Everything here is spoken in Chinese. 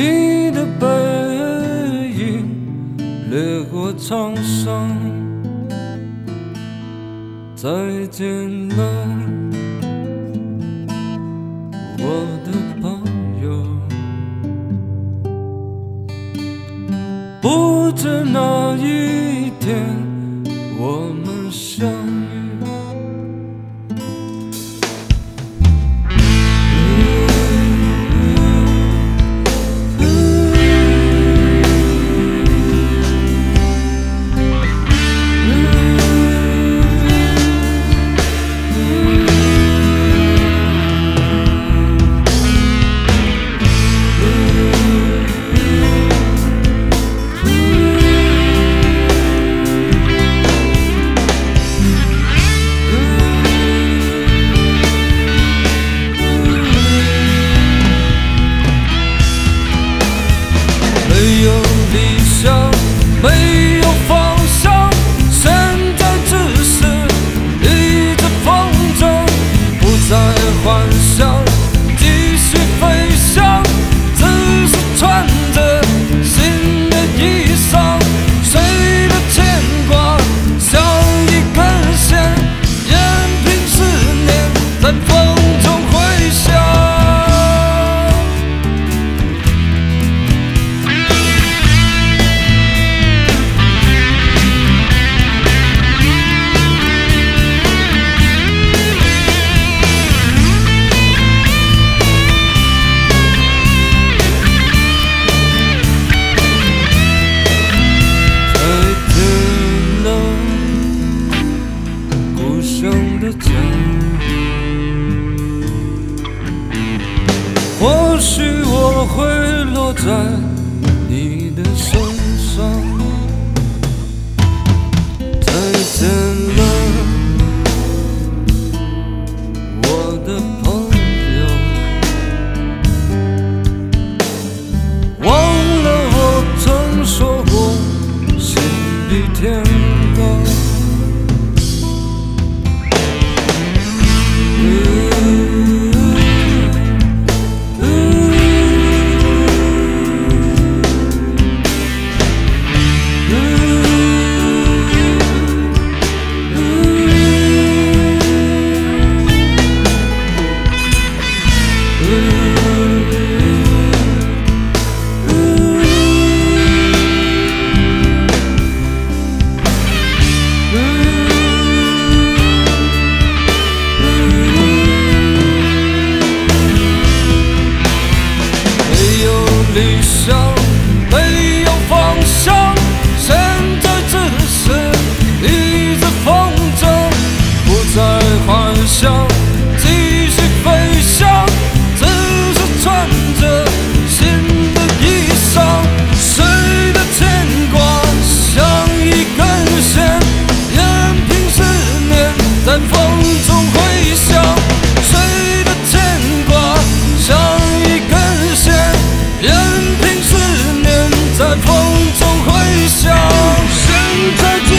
你的背影掠过沧桑，再见了，我的朋友。不知哪一天我们相遇。没有理想，没有方向，现在只是一直风筝，不再幻想，继续飞翔，只是穿着新的衣裳，谁的牵挂像一根线，任凭思念在风中回响。或许我会落在你的身上，再见了，我的朋友，忘了我曾说过心比天高。理想没有方向，现在只是一直风筝，不再幻想，继续飞翔，只是穿着新的衣裳，谁的牵挂像一根线，任凭思念在风中回响，谁的牵挂像一根线，任凭思念在风中回响，现在。